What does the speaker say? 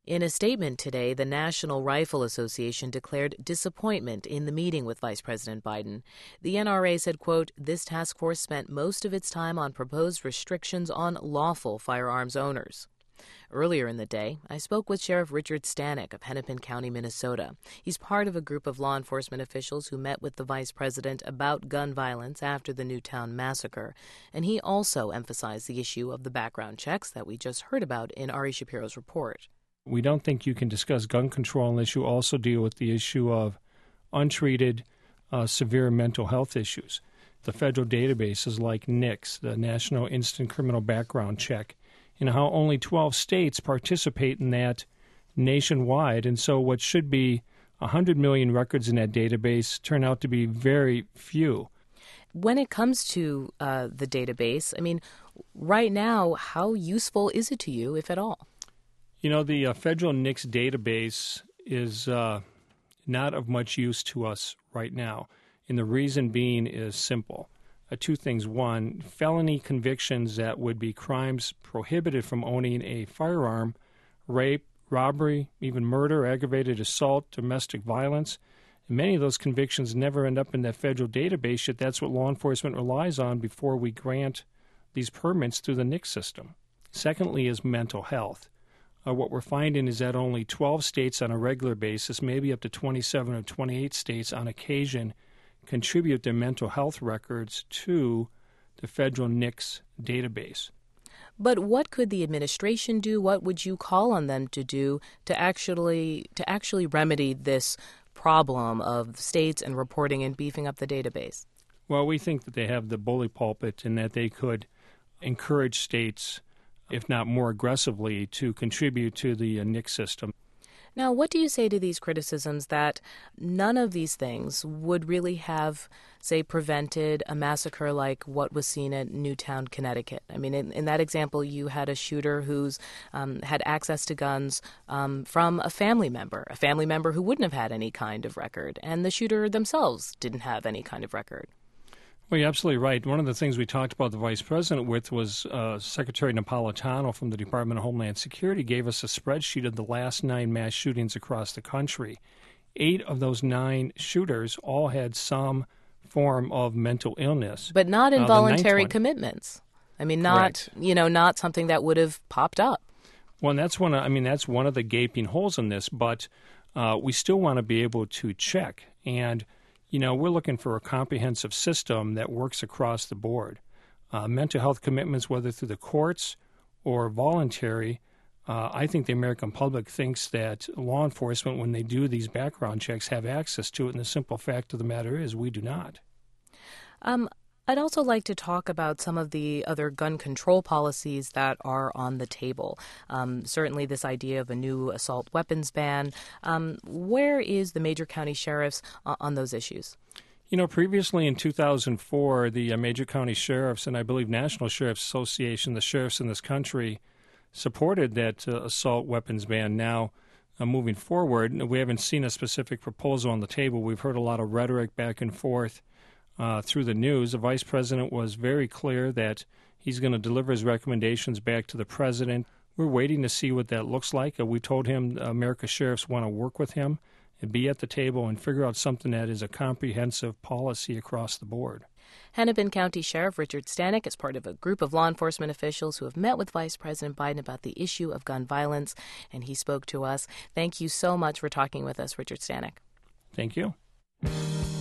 In a statement today, the National Rifle Association declared disappointment in the meeting with Vice President Biden. The NRA said, quote, "This task force spent most of its time on proposed restrictions on lawful firearms owners." Earlier in the day, I spoke with Sheriff Richard Stanek of Hennepin County, Minnesota. He's part of a group of law enforcement officials who met with the vice president about gun violence after the Newtown massacre. And he also emphasized the issue of the background checks that we just heard about in Ari Shapiro's report. We don't think you can discuss gun control unless you also deal with the issue of untreated severe mental health issues. The federal databases like NICS, the National Instant Criminal Background Check, and how only 12 states participate in that nationwide. And so what should be 100 million records in that database turn out to be very few. When it comes to the database, I mean, right now, how useful is it to you, if at all? You know, the federal NICS database is not of much use to us right now, and the reason being is simple. Two things. One, felony convictions that would be crimes prohibited from owning a firearm, rape, robbery, even murder, aggravated assault, domestic violence. And many of those convictions never end up in that federal database, yet that's what law enforcement relies on before we grant these permits through the NICS system. Secondly is mental health. What we're finding is that only 12 states on a regular basis, maybe up to 27 or 28 states on occasion, contribute their mental health records to the federal NICS database. But what could the administration do? What would you call on them to do to actually remedy this problem of states and reporting and beefing up the database? Well, we think that they have the bully pulpit and that they could encourage states, if not more aggressively, to contribute to the NICS system. Now, what do you say to these criticisms that none of these things would really have, say, prevented a massacre like what was seen at Newtown, Connecticut? I mean, in that example, you had a shooter who's had access to guns from a family member who wouldn't have had any kind of record, and the shooter themselves didn't have any kind of record. Well, you're absolutely right. One of the things we talked about the vice president with was Secretary Napolitano from the Department of Homeland Security gave us a spreadsheet of the last 9 mass shootings across the country. 8 of those 9 shooters all had some form of mental illness. But not involuntary commitments. I mean, not something that would have popped up. Well, and that's one of the gaping holes in this, but we still want to be able to check. And we're looking for a comprehensive system that works across the board. Mental health commitments, whether through the courts or voluntary, I think the American public thinks that law enforcement, when they do these background checks, have access to it, and the simple fact of the matter is we do not. I'd also like to talk about some of the other gun control policies that are on the table. Certainly this idea of a new assault weapons ban. Where is the major county sheriffs on those issues? Previously in 2004, the major county sheriffs and I believe National Sheriff's Association, the sheriffs in this country, supported that assault weapons ban. Now, moving forward, we haven't seen a specific proposal on the table. We've heard a lot of rhetoric back and forth through the news. The vice president was very clear that he's going to deliver his recommendations back to the president. We're waiting to see what that looks like. We told him America's sheriffs want to work with him and be at the table and figure out something that is a comprehensive policy across the board. Hennepin County Sheriff Richard Stanek is part of a group of law enforcement officials who have met with Vice President Biden about the issue of gun violence, and he spoke to us. Thank you so much for talking with us, Richard Stanek. Thank you.